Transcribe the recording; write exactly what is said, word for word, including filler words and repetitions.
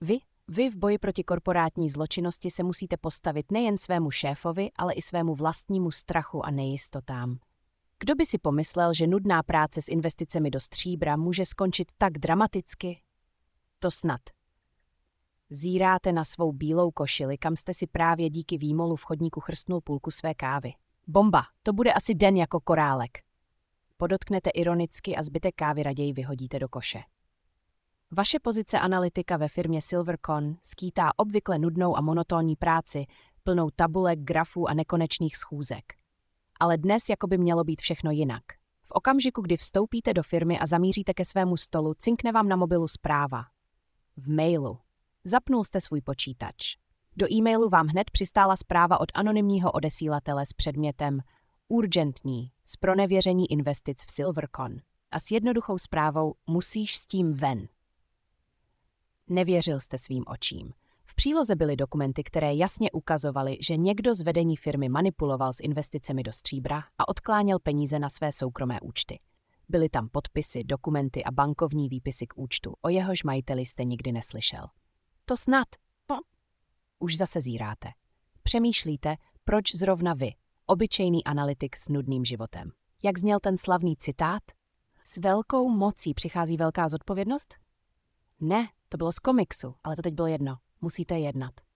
Vy, vy v boji proti korporátní zločinnosti se musíte postavit nejen svému šéfovi, ale i svému vlastnímu strachu a nejistotám. Kdo by si pomyslel, že nudná práce s investicemi do stříbra může skončit tak dramaticky? To snad. Zíráte na svou bílou košili, kam jste si právě díky výmolu v chodníku chrstnul půlku své kávy. Bomba, to bude asi den jako korálek. Podotknete ironicky a zbytek kávy raději vyhodíte do koše. Vaše pozice analytika ve firmě Silvercon skýtá obvykle nudnou a monotónní práci, plnou tabulek, grafů a nekonečných schůzek. Ale dnes jako by mělo být všechno jinak. V okamžiku, kdy vstoupíte do firmy a zamíříte ke svému stolu, cinkne vám na mobilu zpráva. V mailu. Zapnul jste svůj počítač. Do e-mailu vám hned přistála zpráva od anonymního odesílatele s předmětem urgentní, zpronevěření investic v Silvercon a s jednoduchou zprávou musíš s tím ven. Nevěřil jste svým očím. V příloze byly dokumenty, které jasně ukazovaly, že někdo z vedení firmy manipuloval s investicemi do stříbra a odkláněl peníze na své soukromé účty. Byly tam podpisy, dokumenty a bankovní výpisy k účtu, o jehož majiteli jste nikdy neslyšel. To snad. No. Už zase zíráte. Přemýšlíte, proč zrovna vy, obyčejný analytik s nudným životem. Jak zněl ten slavný citát? S velkou mocí přichází velká zodpovědnost? Ne, to bylo z komiksu, ale to teď bylo jedno. Musíte jednat.